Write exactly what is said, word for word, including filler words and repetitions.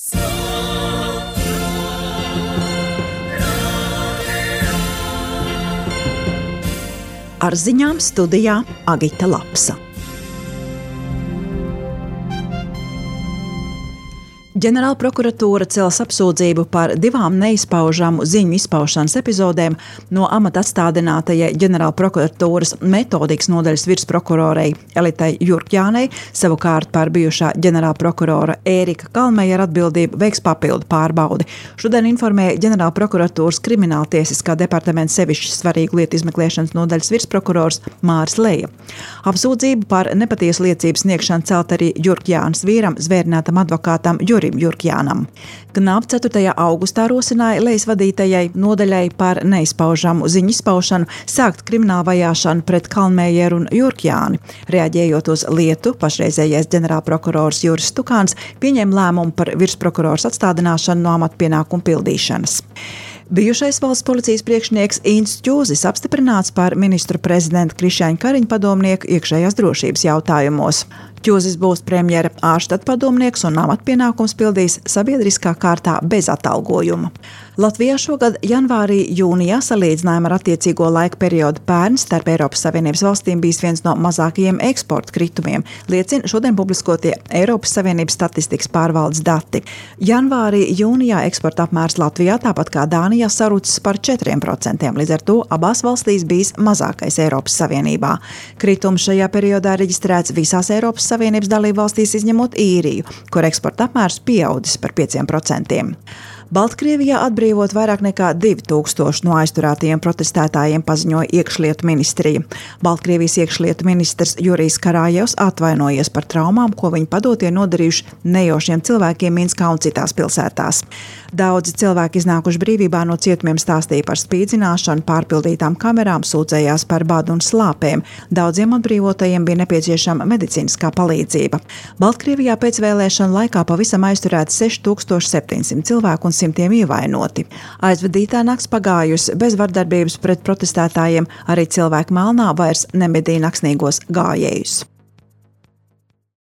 Ar ziņām studijā Agita Lapsa. Ģenerālprokuratūra cels apsūdzību par divām neizpaužamu ziņu izpaušanas epizodēm no amata atstādinātajai ģenerālprokuratūras metodikas nodaļas virsprokurorei Elitai Jurkjānei, savukārt par bijušā ģenerālprokurora Ērika Kalmeja ar atbildību veiks papildu pārbaudi. Šodien informēja ģenerālprokuratūras krimināltiesiskā departamenta sevišķi svarīgu lietu izmeklēšanas nodaļas virsprokurors Māris Leja. Apsūdzību par nepatiesu liecības sniegšanu celt arī Jurkjānas vīram, zvērinātam advokātam Jurim Jurkjānam. Knap ceturtajā augustā rosināja Lejas vadītajai nodaļai par neizpaužamu ziņu izpaušanu sākt kriminālu vajāšanu pret Kalmejeru un Jurkjāni. Reaģējot uz lietu, pašreizējais ģenerālprokurors Juris Stukāns pieņēma lēmumu par virsprokurors atstādināšanu no amata pienākumu pildīšanas. Bijušais valsts policijas priekšnieks Ints Ķūzis apstiprināts par ministru prezidenta Krišjāņa Kariņa padomnieku iekšējās drošības jautājumos. Ķūzis būs premjera ārštata padomnieks un amatpienākums pildīs sabiedriskā kārtā bez atalgojuma. Latvijā šogad janvārī, jūnijā salīdzinājumā ar attiecīgo laika periodu pērn starp Eiropas Savienības valstīm bijis viens no mazākajiem eksporta kritumiem, liecina šodien publiskotie Eiropas Savienības statistikas pārvaldes dati. Janvārī, jūnijā eksporta apmērs Latvijā, tāpat kā Dānijā, sarucis par četriem procentiem, līdz ar to abās valstīs bijis mazākais Eiropas Savienībā. Kritums šajā periodā reģistrēts visās Eiropas Savienības dalībvalstīs izņemot Īriju, kur eksporta apmērs pieaudzis par pieciem procentiem. Baltkrievijā atbrīvot vairāk nekā divi tūkstoši no aizturētajiem protestētājiem, paziņoja iekšlietu ministrija. Baltkrievijas iekšlietu ministrs Jurijs Karājevs atvainojies par traumām, ko viņi padotie nodarījuši nejošiem cilvēkiem Minskā un citās pilsētās. Daudzi cilvēki iznākuši brīvībā no cietumiem stāstīja par spīdzināšanu, pārpildītām kamerām, sūdzējās par badu un slāpēm. Daudziem atbrīvotajiem bija nepieciešama medicīniskā palīdzība. Baltkrievijā pēcvēlēšanu laikā pavisam aizturēti seši tūkstoši septiņsimt cilvēku un simtiem ievainoti. Aizvadītā nakts pagājusi bez vardarbības pret protestētājiem, arī cilvēki Melnā vairs nemedīja naksnīgos gājējus.